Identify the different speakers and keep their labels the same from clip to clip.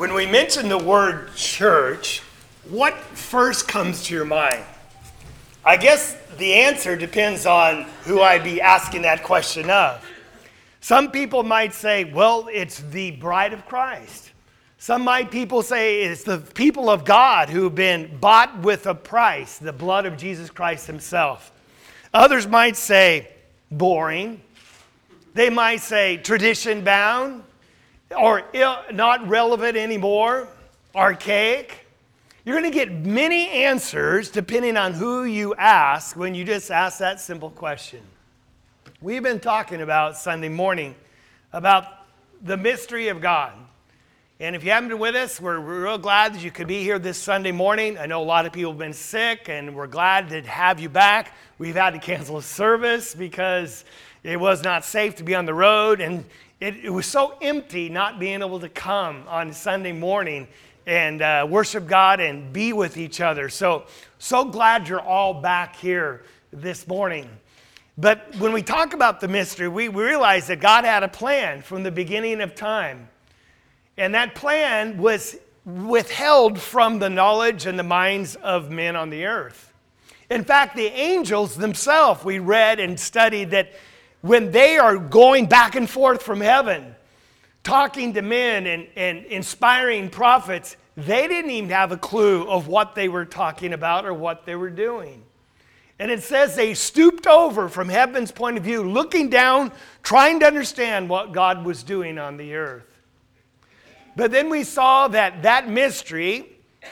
Speaker 1: When we mention the word church, what first comes to your mind? I guess the answer depends on who I'd be asking that question of. Some people might say, well, it's the bride of Christ. People say it's the people of God who've been bought with a price, the blood of Jesus Christ himself. Others might say boring. They might say tradition bound or not relevant anymore, archaic. You're going to get many answers depending on who you ask when you just ask that simple question. We've been talking about Sunday morning about the mystery of God. And if you haven't been with us, we're real glad that you could be here this Sunday morning. I know a lot of people have been sick, and we're glad to have you back. We've had to cancel a service because it was not safe to be on the road, and it was so empty not being able to come on Sunday morning and worship God and be with each other. So glad you're all back here this morning. But when we talk about the mystery, we realize that God had a plan from the beginning of time. And that plan was withheld from the knowledge and the minds of men on the earth. In fact, the angels themselves, we read and studied that when they are going back and forth from heaven, talking to men and inspiring prophets, they didn't even have a clue of what they were talking about or what they were doing. And it says they stooped over from heaven's point of view, looking down, trying to understand what God was doing on the earth. But then we saw that mystery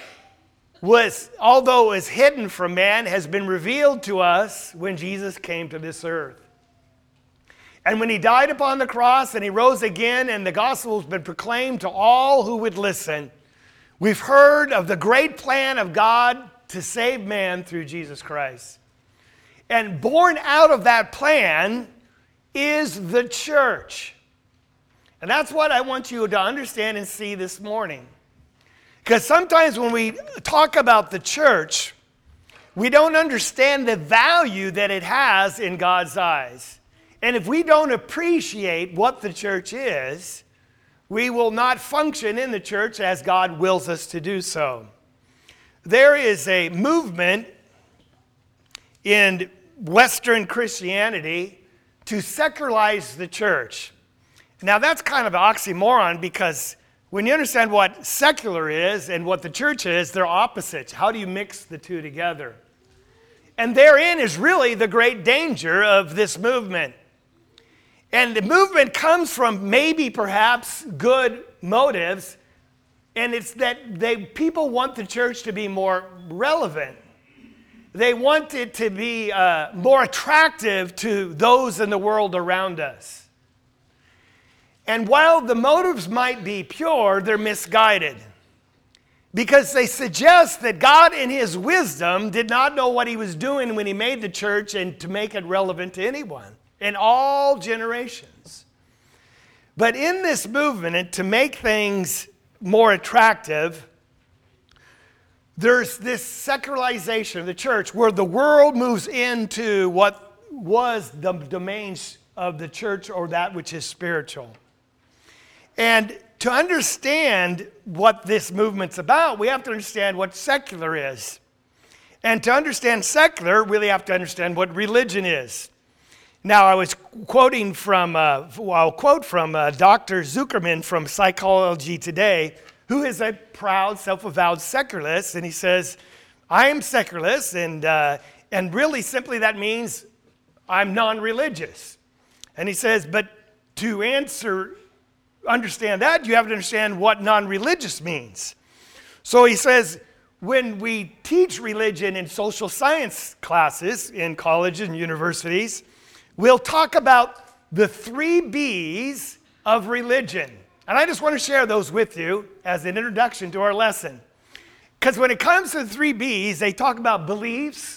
Speaker 1: was, although it was hidden from man, has been revealed to us when Jesus came to this earth. And when he died upon the cross and he rose again and the gospel has been proclaimed to all who would listen, we've heard of the great plan of God to save man through Jesus Christ. And born out of that plan is the church. And that's what I want you to understand and see this morning. Because sometimes when we talk about the church, we don't understand the value that it has in God's eyes. And if we don't appreciate what the church is, we will not function in the church as God wills us to do so. There is a movement in Western Christianity to secularize the church. Now that's kind of an oxymoron because when you understand what secular is and what the church is, they're opposites. How do you mix the two together? And therein is really the great danger of this movement. And the movement comes from maybe perhaps good motives, and it's that people want the church to be more relevant. They want it to be more attractive to those in the world around us. And while the motives might be pure, they're misguided. Because they suggest that God in his wisdom did not know what he was doing when he made the church and to make it relevant to anyone in all generations. But in this movement, and to make things more attractive, there's this secularization of the church where the world moves into what was the domains of the church or that which is spiritual. And to understand what this movement's about, we have to understand what secular is. And to understand secular, we really have to understand what religion is. Now, I was quoting from, I'll quote from Dr. Zuckerman from Psychology Today, who is a proud, self-avowed secularist, and he says, I am secularist, and really simply that means I'm non-religious. And he says, but to understand that, you have to understand what non-religious means. So he says, when we teach religion in social science classes in colleges and universities, we'll talk about the 3 B's of religion. And I just want to share those with you as an introduction to our lesson. Because when it comes to the 3 B's, they talk about beliefs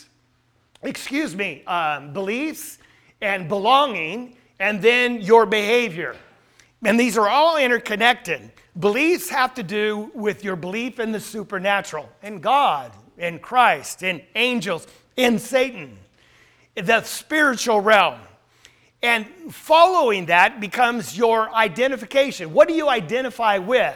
Speaker 1: and belonging, and then your behavior. And these are all interconnected. Beliefs have to do with your belief in the supernatural, in God, in Christ, in angels, in Satan, the spiritual realm. And following that becomes your identification. What do you identify with?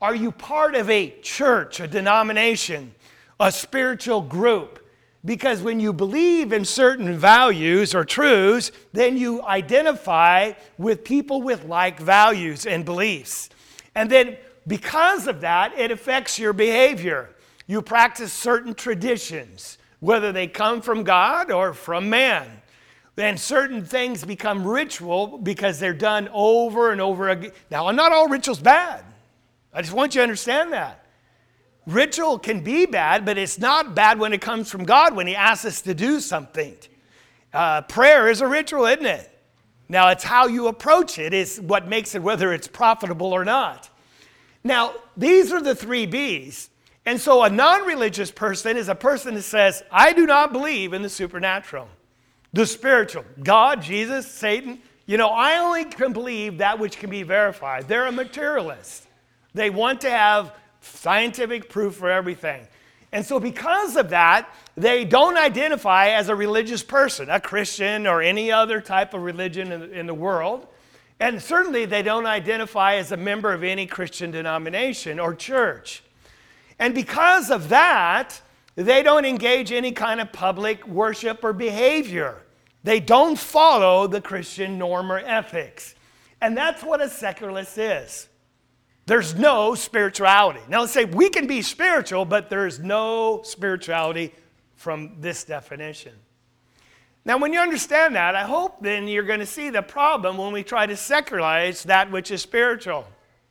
Speaker 1: Are you part of a church, a denomination, a spiritual group? Because when you believe in certain values or truths, then you identify with people with like values and beliefs. And then because of that, it affects your behavior. You practice certain traditions, whether they come from God or from man. Then certain things become ritual because they're done over and over again. Now, not all ritual's bad. I just want you to understand that. Ritual can be bad, but it's not bad when it comes from God, when He asks us to do something. Prayer is a ritual, isn't it? Now, it's how you approach it is what makes it whether it's profitable or not. Now, these are the 3 B's. And so a non-religious person is a person that says, I do not believe in the supernatural, the spiritual, God, Jesus, Satan. I only can believe that which can be verified. They're a materialist. They want to have scientific proof for everything. And so because of that, they don't identify as a religious person, a Christian or any other type of religion in the world. And certainly they don't identify as a member of any Christian denomination or church. And because of that, they don't engage any kind of public worship or behavior. They don't follow the Christian norm or ethics. And that's what a secularist is. There's no spirituality. Now let's say we can be spiritual, but there's no spirituality from this definition. Now when you understand that, I hope then you're going to see the problem when we try to secularize that which is spiritual.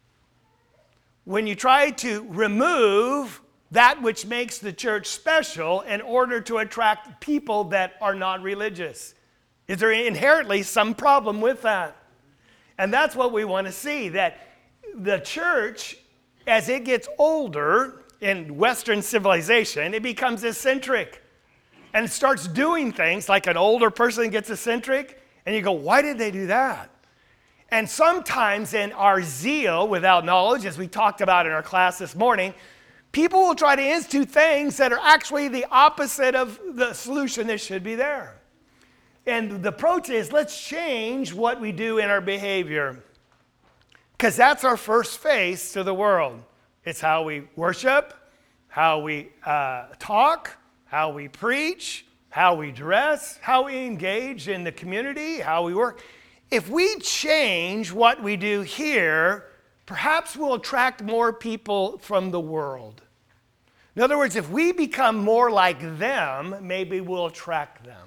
Speaker 1: When you try to remove that which makes the church special in order to attract people that are not religious. Is there inherently some problem with that? And that's what we want to see, that the church, as it gets older in Western civilization, it becomes eccentric and starts doing things like an older person gets eccentric, and you go, why did they do that? And sometimes in our zeal without knowledge, as we talked about in our class this morning, people will try to institute things that are actually the opposite of the solution that should be there. And the approach is, let's change what we do in our behavior. Because that's our first face to the world. It's how we worship, how we talk, how we preach, how we dress, how we engage in the community, how we work. If we change what we do here, perhaps we'll attract more people from the world. In other words, if we become more like them, maybe we'll attract them.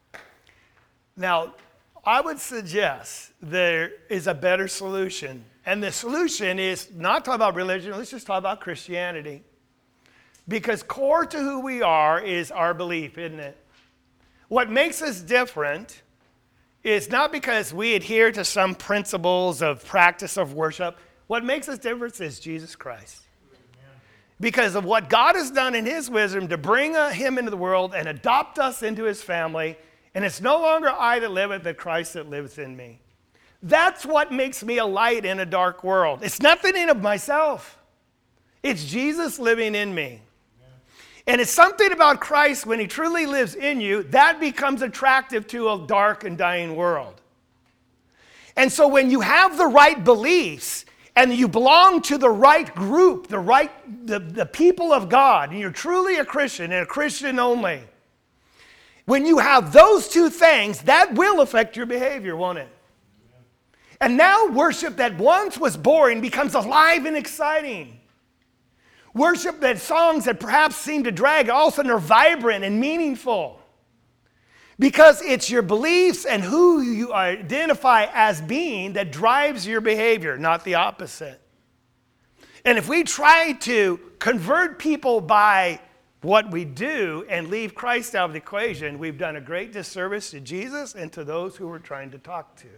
Speaker 1: Now, I would suggest there is a better solution. And the solution is not talk about religion, let's just talk about Christianity. Because core to who we are is our belief, isn't it? What makes us different is not because we adhere to some principles of practice of worship. What makes us different is Jesus Christ. Because of what God has done in His wisdom to bring Him into the world and adopt us into His family. And it's no longer I that liveth, but Christ that lives in me. That's what makes me a light in a dark world. It's nothing in of myself. It's Jesus living in me. And it's something about Christ when He truly lives in you, that becomes attractive to a dark and dying world. And so when you have the right beliefs and you belong to the right group, the people of God, and you're truly a Christian and a Christian only, when you have those two things, that will affect your behavior, won't it? And now worship that once was boring becomes alive and exciting. Worship that songs that perhaps seem to drag, all of a sudden are vibrant and meaningful. Because it's your beliefs and who you identify as being that drives your behavior, not the opposite. And if we try to convert people by what we do and leave Christ out of the equation, we've done a great disservice to Jesus and to those who we're trying to talk to.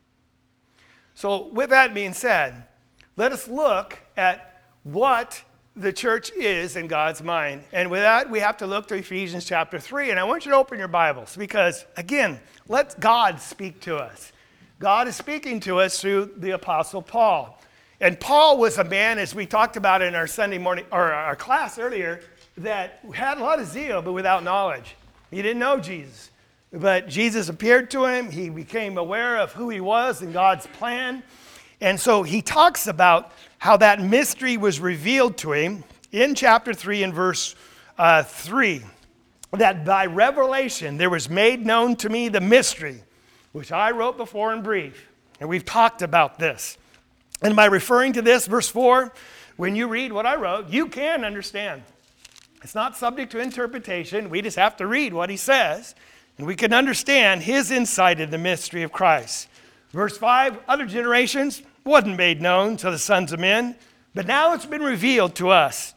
Speaker 1: So with that being said, let us look at what the church is in God's mind. And with that, we have to look to Ephesians chapter 3. And I want you to open your Bibles because, again, let God speak to us. God is speaking to us through the Apostle Paul. And Paul was a man, as we talked about in our Sunday morning, or our class earlier, that had a lot of zeal, but without knowledge. He didn't know Jesus. But Jesus appeared to him. He became aware of who he was and God's plan. And so he talks about how that mystery was revealed to him in chapter 3 and verse 3. That by revelation there was made known to me the mystery, which I wrote before in brief. And we've talked about this. And by referring to this, verse 4, when you read what I wrote, you can understand. It's not subject to interpretation. We just have to read what he says, and we can understand his insight in the mystery of Christ. Verse 5, other generations wasn't made known to the sons of men, but now it's been revealed to us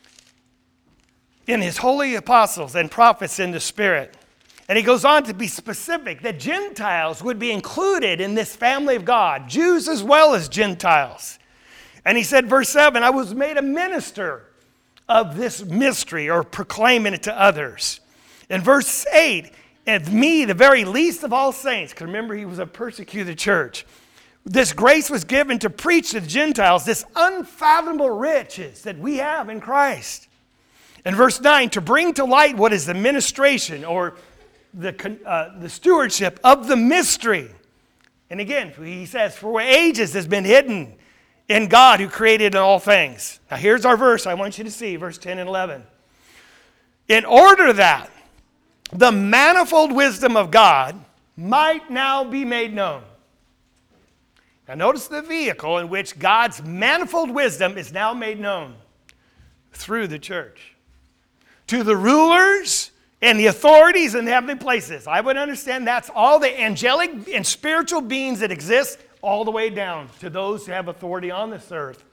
Speaker 1: in his holy apostles and prophets in the Spirit. And he goes on to be specific that Gentiles would be included in this family of God, Jews as well as Gentiles. And he said, verse 7, I was made a minister of this mystery, or proclaiming it to others. In verse 8, and me, the very least of all saints, because remember he was a persecuted church, this grace was given to preach to the Gentiles this unfathomable riches that we have in Christ. In verse 9, to bring to light what is the ministration or the stewardship of the mystery. And again, he says, for ages has been hidden in God who created all things. Now here's our verse I want you to see, verse 10 and 11. In order that the manifold wisdom of God might now be made known. Now notice the vehicle in which God's manifold wisdom is now made known through the church. To the rulers and the authorities in the heavenly places. I would understand that's all the angelic and spiritual beings that exist all the way down to those who have authority on this earth.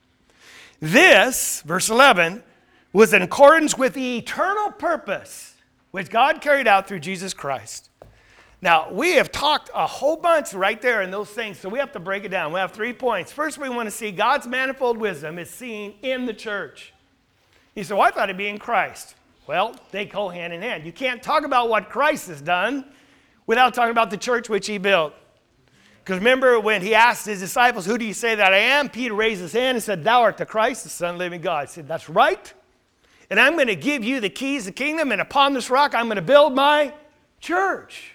Speaker 1: This, verse 11, was in accordance with the eternal purpose which God carried out through Jesus Christ. Now, we have talked a whole bunch right there in those things, so we have to break it down. We have 3 points. First, we want to see God's manifold wisdom is seen in the church. You say, well, I thought it'd be in Christ. Well, they go hand in hand. You can't talk about what Christ has done without talking about the church which he built. Because remember when he asked his disciples, who do you say that I am? Peter raised his hand and said, thou art the Christ, the Son of the living God. He said, that's right. And I'm going to give you the keys of the kingdom, and upon this rock I'm going to build my church.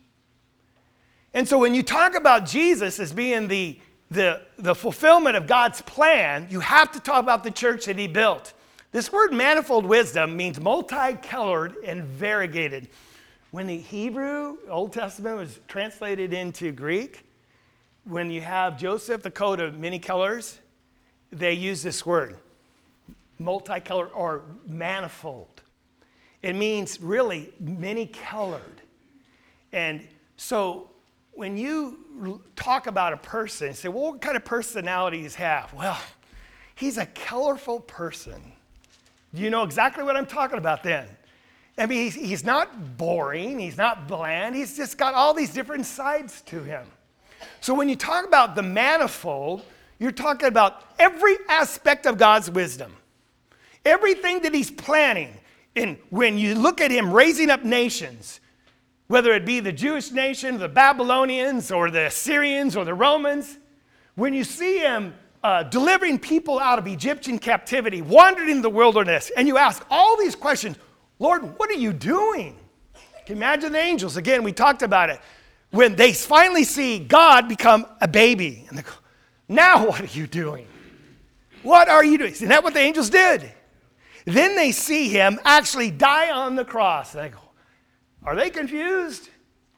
Speaker 1: And so when you talk about Jesus as being the fulfillment of God's plan, you have to talk about the church that he built. This word manifold wisdom means multicolored and variegated. When the Hebrew Old Testament was translated into Greek, when you have Joseph, the coat of many colors, they use this word, multicolored or manifold. It means really many-colored. And so when you talk about a person, say, well, what kind of personality does he have? Well, he's a colorful person. Do you know exactly what I'm talking about then? I mean, he's not boring. He's not bland. He's just got all these different sides to him. So when you talk about the manifold, you're talking about every aspect of God's wisdom. Everything that he's planning. And when you look at him raising up nations, whether it be the Jewish nation, the Babylonians, or the Assyrians, or the Romans, when you see him delivering people out of Egyptian captivity, wandering in the wilderness, and you ask all these questions, Lord, what are you doing? Can you imagine the angels? Again, we talked about it. When they finally see God become a baby, and they go, now what are you doing? What are you doing? Isn't that what the angels did? Then they see him actually die on the cross. And they go, are they confused?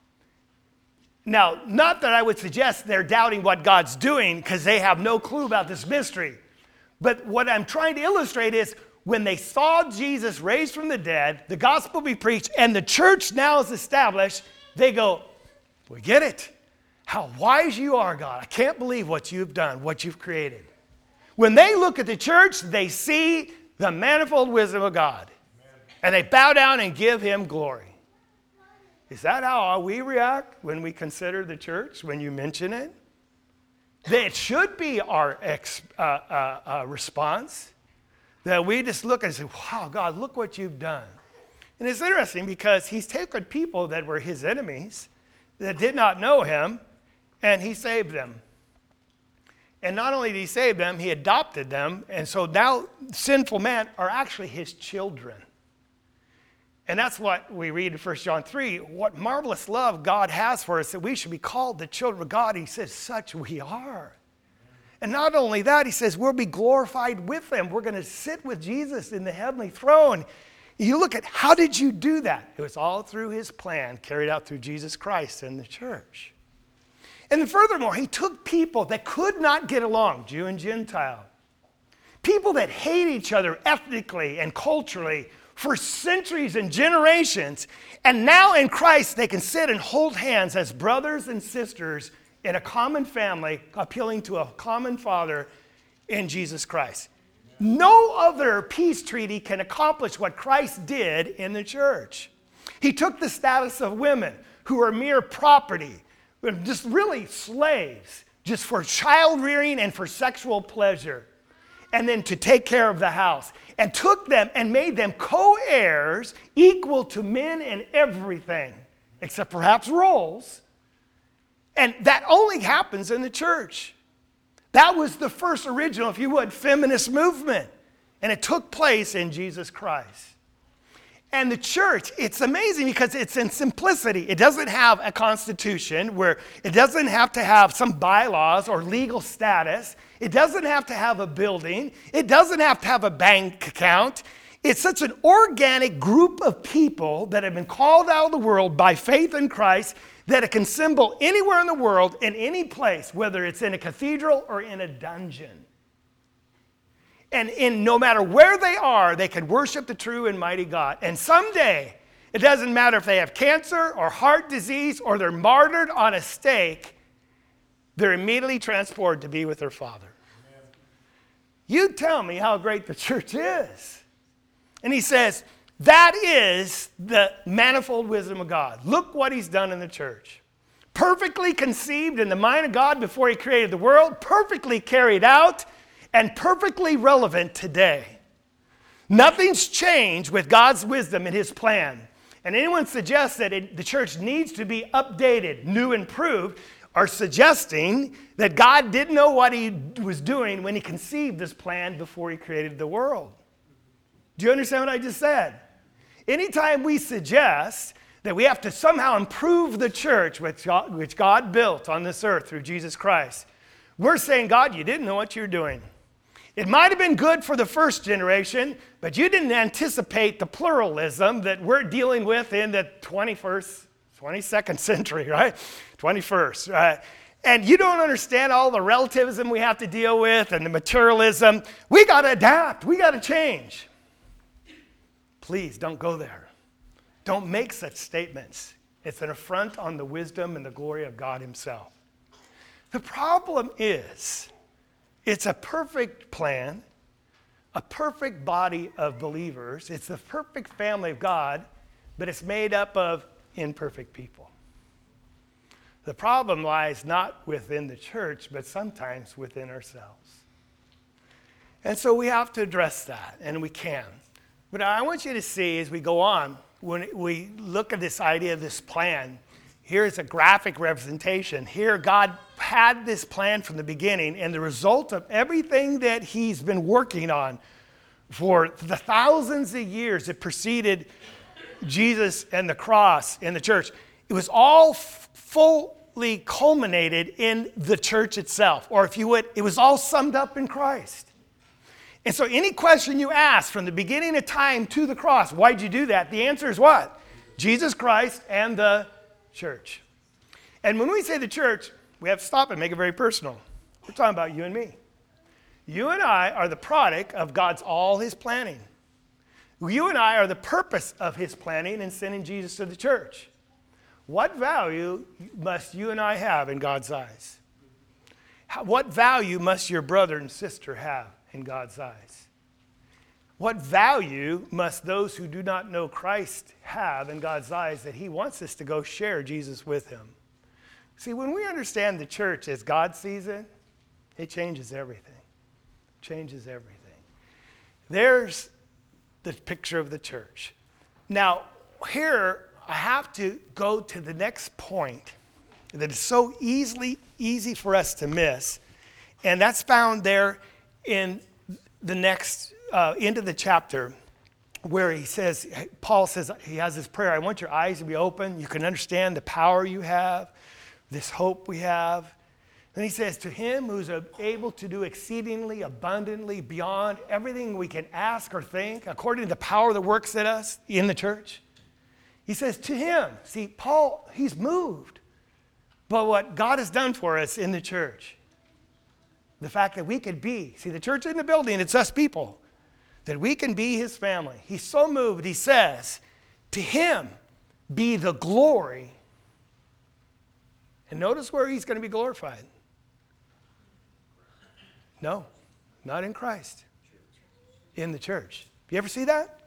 Speaker 1: Now, not that I would suggest they're doubting what God's doing because they have no clue about this mystery. But what I'm trying to illustrate is when they saw Jesus raised from the dead, the gospel be preached, and the church now is established, they go, we get it. How wise you are, God. I can't believe what you've done, what you've created. When they look at the church, they see the manifold wisdom of God. And they bow down and give him glory. Is that how we react when we consider the church, when you mention it? It should be our response. That we just look and say, wow, God, look what you've done. And it's interesting because he's taken people that were his enemies, that did not know him, and he saved them. And not only did he save them, he adopted them. And so now sinful men are actually his children. And that's what we read in 1 John 3. What marvelous love God has for us that we should be called the children of God. He says, such we are. And not only that, he says we'll be glorified with them. We're going to sit with Jesus in the heavenly throne. You look at how did you do that? It was all through his plan carried out through Jesus Christ and the church. And then furthermore, he took people that could not get along, Jew and Gentile, people that hate each other ethnically and culturally for centuries and generations. And now in Christ, they can sit and hold hands as brothers and sisters in a common family, appealing to a common Father in Jesus Christ. No other peace treaty can accomplish what Christ did in the church. He took the status of women who are mere property, just really slaves, just for child rearing and for sexual pleasure, and then to take care of the house, and took them and made them co-heirs equal to men in everything, except perhaps roles. And that only happens in the church. That was the first original, if you would, feminist movement. And it took place in Jesus Christ. And the church, it's amazing because it's in simplicity. It doesn't have a constitution where it doesn't have to have some bylaws or legal status. It doesn't have to have a building. It doesn't have to have a bank account. It's such an organic group of people that have been called out of the world by faith in Christ that it can assemble anywhere in the world, in any place, whether it's in a cathedral or in a dungeon. And no matter where they are, they can worship the true and mighty God. And someday, it doesn't matter if they have cancer or heart disease or they're martyred on a stake, they're immediately transported to be with their Father. Amen. You tell me how great the church is. And he says, that is the manifold wisdom of God. Look what he's done in the church. Perfectly conceived in the mind of God before he created the world, perfectly carried out, and perfectly relevant today. Nothing's changed with God's wisdom and his plan. And anyone suggests that the church needs to be updated, new, improved, are suggesting that God didn't know what he was doing when he conceived this plan before he created the world. Do you understand what I just said? Anytime we suggest that we have to somehow improve the church which God built on this earth through Jesus Christ, we're saying, God, you didn't know what you were doing. It might have been good for the first generation, but you didn't anticipate the pluralism that we're dealing with in the 22nd century, right? 21st, right? And you don't understand all the relativism we have to deal with and the materialism. We got to adapt. We got to change. Please don't go there. Don't make such statements. It's an affront on the wisdom and the glory of God himself. The problem is, it's a perfect plan, a perfect body of believers. It's the perfect family of God, but it's made up of imperfect people. The problem lies not within the church, but sometimes within ourselves. And so we have to address that, and we can. But I want you to see as we go on, when we look at this idea of this plan, here's a graphic representation. Here, God had this plan from the beginning, and the result of everything that he's been working on for the thousands of years that preceded Jesus and the cross and the church, it was all fully culminated in the church itself. Or if you would, it was all summed up in Christ. And so any question you ask from the beginning of time to the cross, why'd you do that? The answer is what? Jesus Christ and the church. And when we say the church, we have to stop and make it very personal. We're talking about you and me. You and I are the product of God's all his planning. You and I are the purpose of his planning in sending Jesus to the church. What value must you and I have in God's eyes? What value must your brother and sister have in God's eyes? What value must those who do not know Christ have in God's eyes that he wants us to go share Jesus with him? See, when we understand the church as God sees it, it changes everything. It changes everything. There's the picture of the church. Now, here I have to go to the next point that is so easy for us to miss, and that's found there in the next end of the chapter where Paul says, he has this prayer, I want your eyes to be open. You can understand the power you have, this hope we have. Then he says, to him who's able to do exceedingly abundantly beyond everything we can ask or think, according to the power that works in us in the church. He says, to him. See, Paul, he's moved by what God has done for us in the church. The fact that we could be, see, the church isn't the building, it's us people, that we can be his family. He's so moved, he says, to him be the glory. And notice where he's going to be glorified. No, not in Christ. In the church. You ever see that?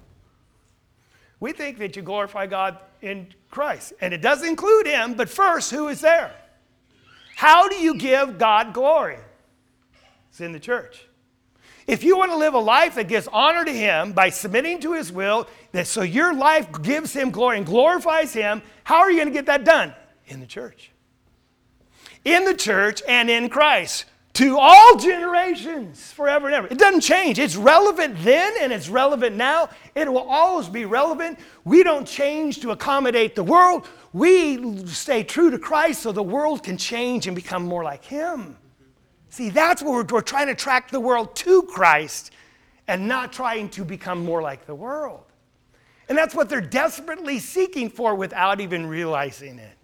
Speaker 1: We think that you glorify God in Christ. And it does include him, but first, who is there? How do you give God glory? It's in the church. If you want to live a life that gives honor to him by submitting to his will, that so your life gives him glory and glorifies him, how are you going to get that done? In the church. In the church and in Christ. To all generations, forever and ever. It doesn't change. It's relevant then and it's relevant now. It will always be relevant. We don't change to accommodate the world. We stay true to Christ so the world can change and become more like him. See, that's what we're trying to attract the world to Christ and not trying to become more like the world. And that's what they're desperately seeking for without even realizing it.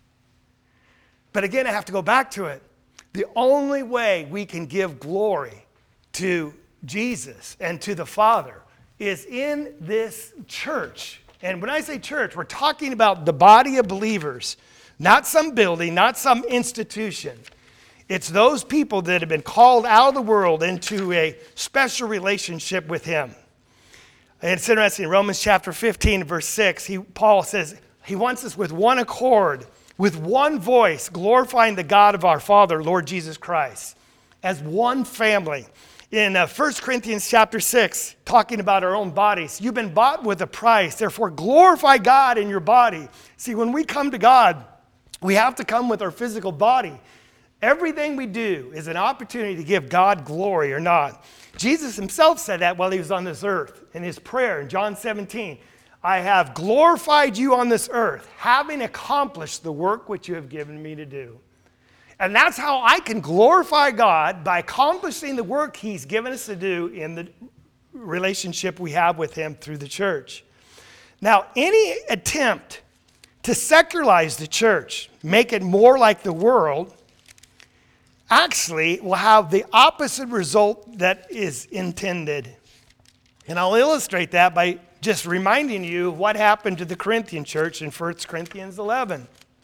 Speaker 1: But again, I have to go back to it. The only way we can give glory to Jesus and to the Father is in this church. And when I say church, we're talking about the body of believers, not some building, not some institution. It's those people that have been called out of the world into a special relationship with him. And it's interesting, Romans chapter 15, verse 6, Paul says he wants us with one accord, with one voice, glorifying the God of our Father, Lord Jesus Christ, as one family. In 1 Corinthians chapter 6, talking about our own bodies, you've been bought with a price, therefore glorify God in your body. See, when we come to God, we have to come with our physical body. Everything we do is an opportunity to give God glory or not. Jesus himself said that while he was on this earth in his prayer in John 17. I have glorified you on this earth, having accomplished the work which you have given me to do. And that's how I can glorify God, by accomplishing the work he's given us to do in the relationship we have with him through the church. Now, any attempt to secularize the church, make it more like the world, actually will have the opposite result that is intended. And I'll illustrate that by just reminding you what happened to the Corinthian church in 1 Corinthians 11.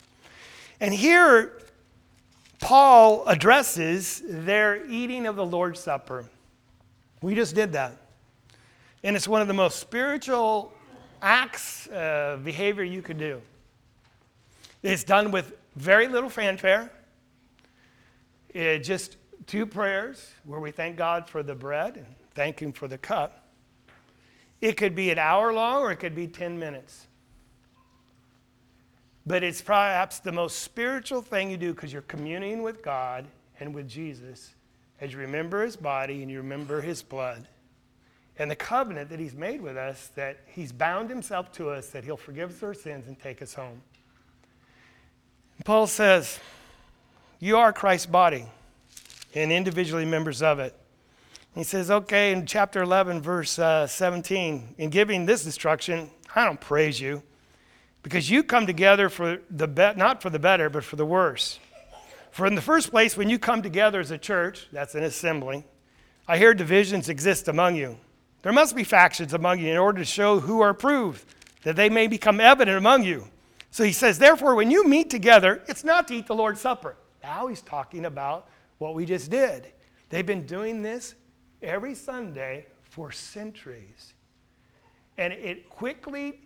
Speaker 1: And here, Paul addresses their eating of the Lord's Supper. We just did that. And it's one of the most spiritual acts of behavior you could do. It's done with very little fanfare. Just two prayers where we thank God for the bread and thank him for the cup. It could be an hour long or it could be 10 minutes. But it's perhaps the most spiritual thing you do because you're communing with God and with Jesus as you remember his body and you remember his blood. And the covenant that he's made with us, that he's bound himself to us, that he'll forgive us our sins and take us home. And Paul says, you are Christ's body and individually members of it. He says, okay, in chapter 11, verse 17, in giving this instruction, I don't praise you because you come together for not for the better, but for the worse. For in the first place, when you come together as a church, that's an assembly, I hear divisions exist among you. There must be factions among you in order to show who are approved, that they may become evident among you. So he says, therefore, when you meet together, it's not to eat the Lord's Supper. Now he's talking about what we just did. They've been doing this every Sunday for centuries. And it quickly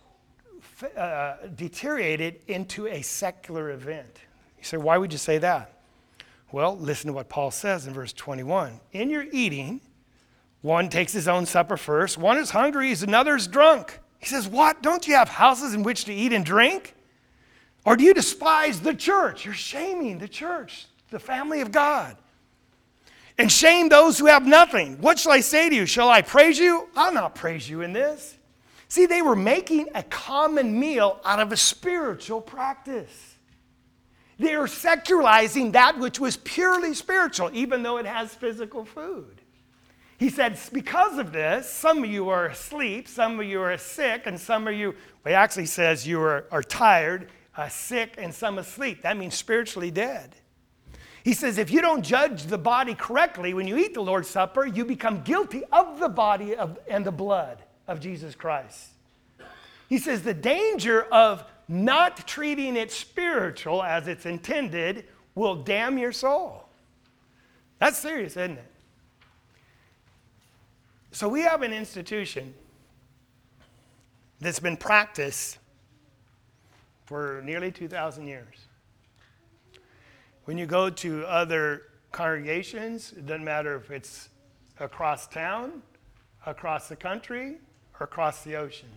Speaker 1: deteriorated into a secular event. You say, why would you say that? Well, listen to what Paul says in verse 21. In your eating, one takes his own supper first. One is hungry, another is drunk. He says, what? Don't you have houses in which to eat and drink? Or do you despise the church? You're shaming the church, the family of God. And shame those who have nothing. What shall I say to you? Shall I praise you? I'll not praise you in this. See, they were making a common meal out of a spiritual practice. They are secularizing that which was purely spiritual, even though it has physical food. He said, because of this, some of you are asleep, some of you are sick, and some of you, well, he actually says you are tired, sick, and some asleep. That means spiritually dead. He says, if you don't judge the body correctly when you eat the Lord's Supper, you become guilty of the body and the blood of Jesus Christ. He says, the danger of not treating it spiritual as it's intended will damn your soul. That's serious, isn't it? So we have an institution that's been practiced for nearly 2,000 years. When you go to other congregations, it doesn't matter if it's across town, across the country, or across the ocean.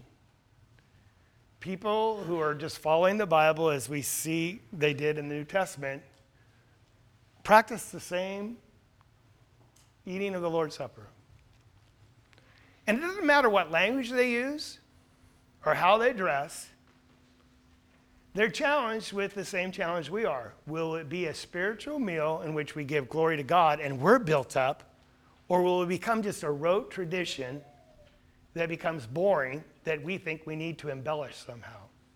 Speaker 1: People who are just following the Bible as we see they did in the New Testament practice the same eating of the Lord's Supper. And it doesn't matter what language they use or how they dress. They're challenged with the same challenge we are. Will it be a spiritual meal in which we give glory to God and we're built up? Or will it become just a rote tradition that becomes boring that we think we need to embellish somehow?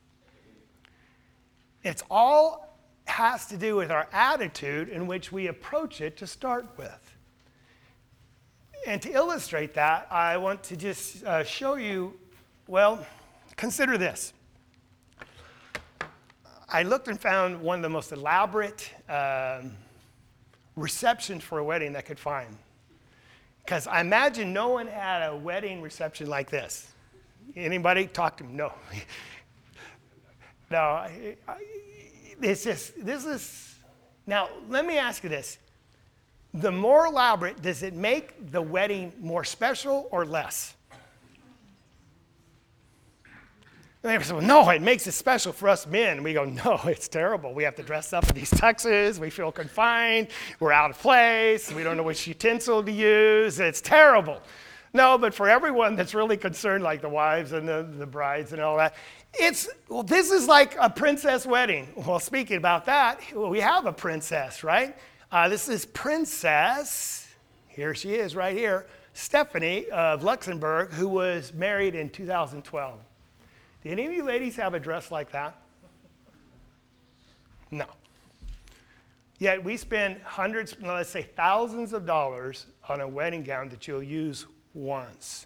Speaker 1: It's all has to do with our attitude in which we approach it to start with. And to illustrate that, I want to just show you, well, consider this. I looked and found one of the most elaborate receptions for a wedding I could find. Because I imagine no one had a wedding reception like this. Anybody talk to me? No. No, this is, now let me ask you this. The more elaborate, does it make the wedding more special or less? And they say, well, no, it makes it special for us men. We go, no, it's terrible. We have to dress up in these tuxes. We feel confined. We're out of place. We don't know which utensil to use. It's terrible. No, but for everyone that's really concerned, like the wives and the brides and all that, this is like a princess wedding. Well, speaking about that, we have a princess, right? This is Princess, here she is right here, Stephanie of Luxembourg, who was married in 2012. Do any of you ladies have a dress like that? No. Yet we spend hundreds, let's say thousands of dollars on a wedding gown that you'll use once.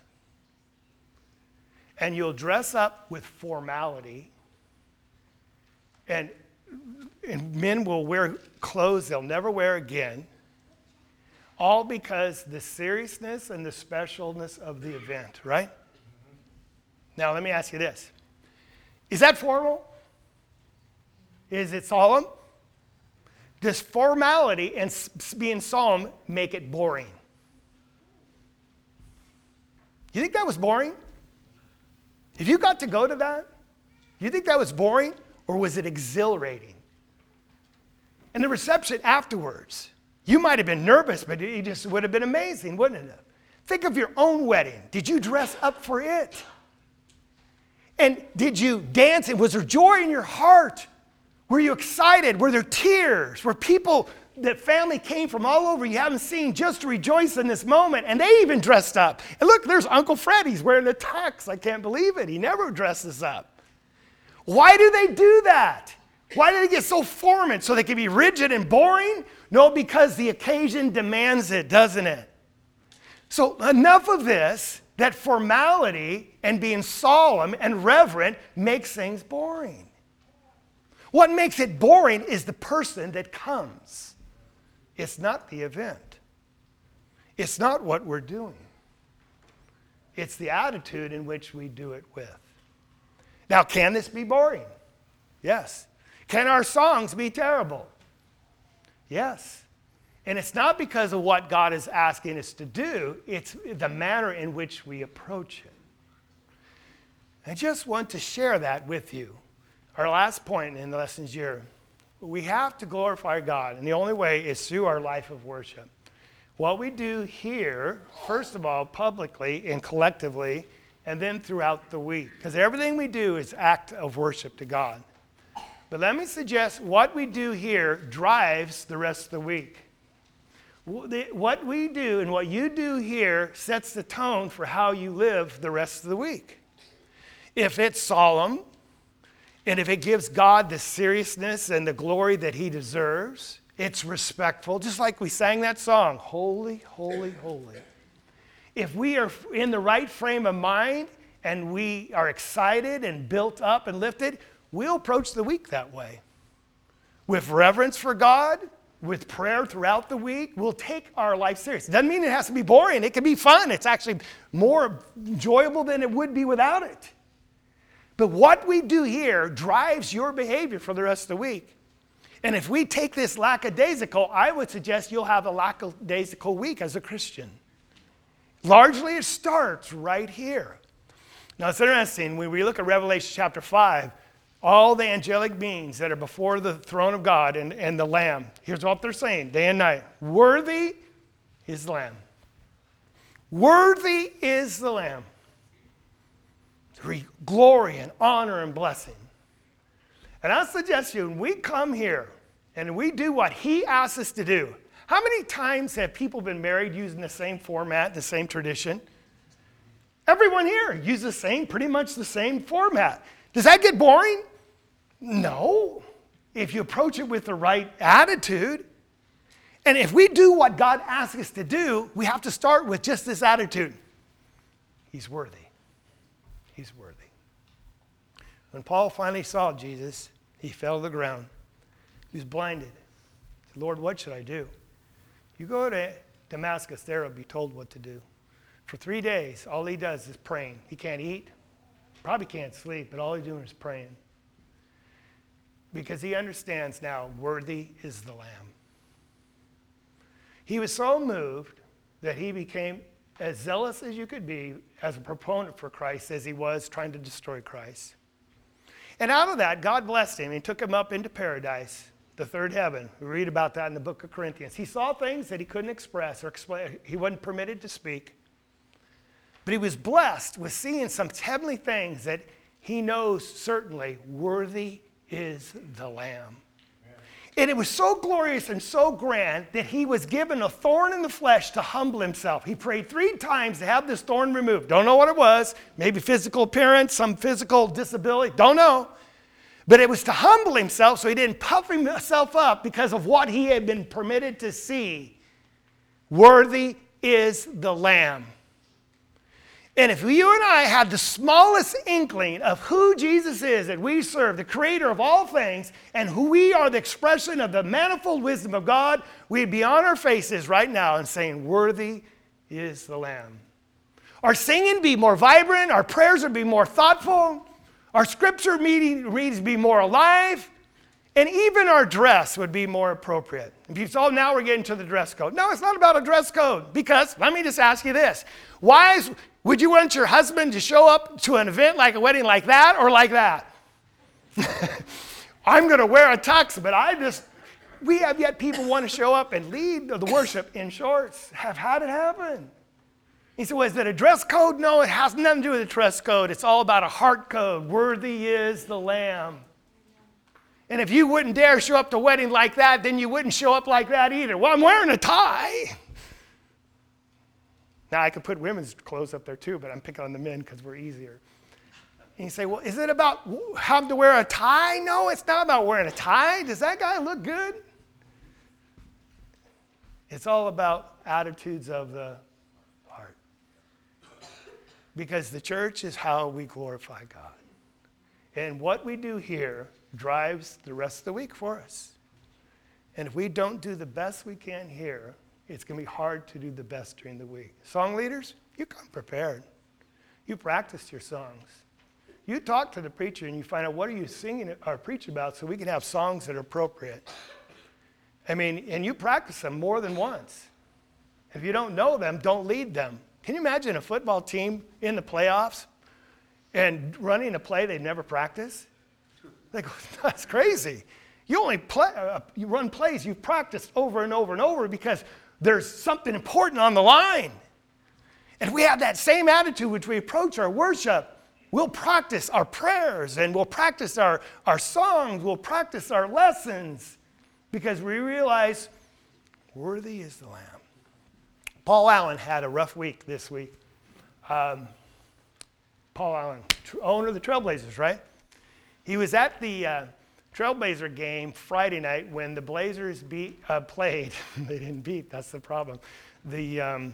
Speaker 1: And you'll dress up with formality, and men will wear clothes they'll never wear again, all because the seriousness and the specialness of the event, right? Now, let me ask you this. Is that formal? Is it solemn? Does formality and being solemn make it boring? You think that was boring? If you got to go to that, you think that was boring, or was it exhilarating? And the reception afterwards, you might have been nervous, but it just would have been amazing, wouldn't it? Think of your own wedding. Did you dress up for it? And did you dance? And was there joy in your heart? Were you excited? Were there tears? Were people, that family came from all over you haven't seen just to rejoice in this moment? And they even dressed up. And look, there's Uncle Fred. He's wearing a tux. I can't believe it. He never dresses up. Why do they do that? Why do they get so formal? So they can be rigid and boring? No, because the occasion demands it, doesn't it? So enough of this, that formality and being solemn and reverent makes things boring. What makes it boring is the person that comes. It's not the event. It's not what we're doing. It's the attitude in which we do it with. Now, can this be boring? Yes. Can our songs be terrible? Yes. And it's not because of what God is asking us to do, it's the manner in which we approach it. I just want to share that with you. Our last point in the lessons here, we have to glorify God, and the only way is through our life of worship. What we do here, first of all, publicly and collectively, and then throughout the week, because everything we do is act of worship to God. But let me suggest what we do here drives the rest of the week. What we do and what you do here sets the tone for how you live the rest of the week. If it's solemn, and if it gives God the seriousness and the glory that he deserves, it's respectful, just like we sang that song, Holy, Holy, Holy. If we are in the right frame of mind and we are excited and built up and lifted, we'll approach the week that way. With reverence for God, with prayer throughout the week, we'll take our life serious. It doesn't mean it has to be boring. It can be fun. It's actually more enjoyable than it would be without it. But what we do here drives your behavior for the rest of the week. And if we take this lackadaisical, I would suggest you'll have a lackadaisical week as a Christian. Largely it starts right here. Now it's interesting, when we look at Revelation chapter 5, all the angelic beings that are before the throne of God and the Lamb, here's what they're saying day and night. Worthy is the Lamb. Worthy is the Lamb. Glory and honor and blessing. And I suggest you, when we come here and we do what he asks us to do, how many times have people been married using the same format, the same tradition? Everyone here uses pretty much the same format. Does that get boring? No. If you approach it with the right attitude. And if we do what God asks us to do, we have to start with just this attitude. He's worthy. He's worthy. When Paul finally saw Jesus, he fell to the ground. He was blinded. He said, Lord, what should I do? You go to Damascus, there will be told what to do. For 3 days, all he does is praying. He can't eat, probably can't sleep, but all he's doing is praying. Because he understands now, worthy is the Lamb. He was so moved that he became as zealous as you could be as a proponent for Christ as he was trying to destroy Christ. And out of that, God blessed him. He took him up into paradise, the third heaven. We read about that in the book of Corinthians. He saw things that he couldn't express or explain. He wasn't permitted to speak. But he was blessed with seeing some heavenly things that he knows certainly worthy is the Lamb. And it was so glorious and so grand that he was given a thorn in the flesh to humble himself. He prayed 3 times to have this thorn removed. Don't know what it was. Maybe physical appearance, some physical disability. Don't know. But it was to humble himself so he didn't puff himself up because of what he had been permitted to see. Worthy is the Lamb. And if you and I had the smallest inkling of who Jesus is that we serve, the creator of all things, and who we are the expression of the manifold wisdom of God, we'd be on our faces right now and saying, worthy is the Lamb. Our singing would be more vibrant, our prayers would be more thoughtful, our scripture readings would be more alive, and even our dress would be more appropriate. If you saw, now we're getting to the dress code. No, it's not about a dress code, because let me just ask you this. Would you want your husband to show up to an event like a wedding like that or like that? I'm going to wear a tux, but we have yet people want to show up and lead the worship in shorts. Have had it happen. He said, well, is it a dress code? No, it has nothing to do with a dress code. It's all about a heart code. Worthy is the Lamb. And if you wouldn't dare show up to a wedding like that, then you wouldn't show up like that either. Well, I'm wearing a tie. Now, I could put women's clothes up there too, but I'm picking on the men because we're easier. And you say, well, is it about having to wear a tie? No, it's not about wearing a tie. Does that guy look good? It's all about attitudes of the heart. Because the church is how we glorify God. And what we do here drives the rest of the week for us. And if we don't do the best we can here, it's going to be hard to do the best during the week. Song leaders, you come prepared. You practice your songs. You talk to the preacher and you find out what are you singing or preaching about so we can have songs that are appropriate. And you practice them more than once. If you don't know them, don't lead them. Can you imagine a football team in the playoffs and running a play they've never practiced? That's crazy. You only you run plays you've practiced over and over and over because there's something important on the line. And we have that same attitude which we approach our worship. we'll practice our prayers and we'll practice our songs, we'll practice our lessons because we realize worthy is the Lamb. Paul Allen had a rough week this week. Paul Allen, owner of the Trailblazers, right? He was at the Trailblazer game Friday night when the Blazers played. They didn't beat, that's the problem. The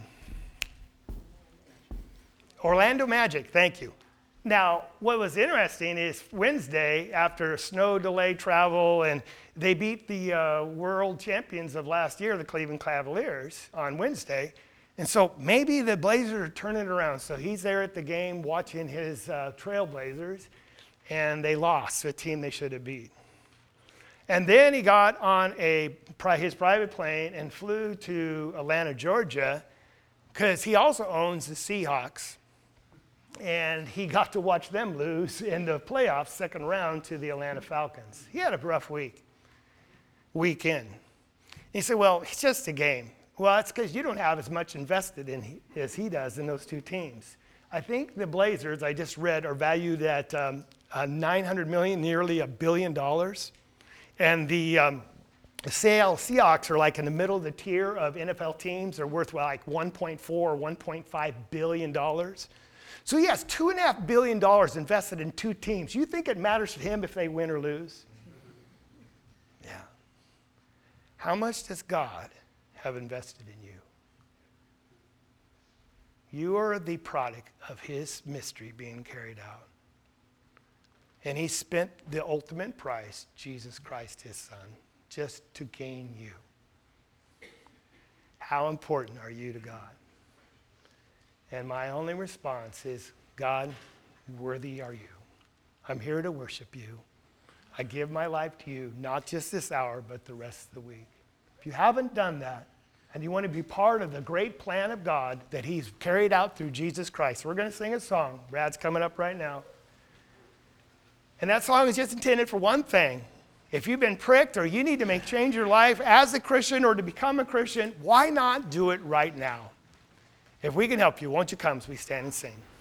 Speaker 1: Orlando Magic, thank you. Now, what was interesting is Wednesday, after snow delay travel, and they beat the world champions of last year, the Cleveland Cavaliers, on Wednesday. And so maybe the Blazers are turning it around. So he's there at the game watching his Trailblazers, and they lost to a team they should have beat. And then he got on his private plane and flew to Atlanta, Georgia, because he also owns the Seahawks. And he got to watch them lose in the playoffs, second round, to the Atlanta Falcons. He had a rough weekend. He said, well, it's just a game. Well, that's because you don't have as much invested in as he does in those two teams. I think the Blazers, I just read, are valued at $900 million, nearly $1 billion. And the Seattle Seahawks are like in the middle of the tier of NFL teams. They're worth like $1.4 or $1.5 billion. So he has $2.5 billion invested in two teams. You think it matters to him if they win or lose? Yeah. How much does God have invested in you? You are the product of his mystery being carried out. And he spent the ultimate price, Jesus Christ, his son, just to gain you. How important are you to God? And my only response is, God, worthy are you. I'm here to worship you. I give my life to you, not just this hour, but the rest of the week. If you haven't done that, and you want to be part of the great plan of God that he's carried out through Jesus Christ, we're going to sing a song. Brad's coming up right now. And that song is just intended for one thing. If you've been pricked or you need to change your life as a Christian or to become a Christian, why not do it right now? If we can help you, won't you come as we stand and sing?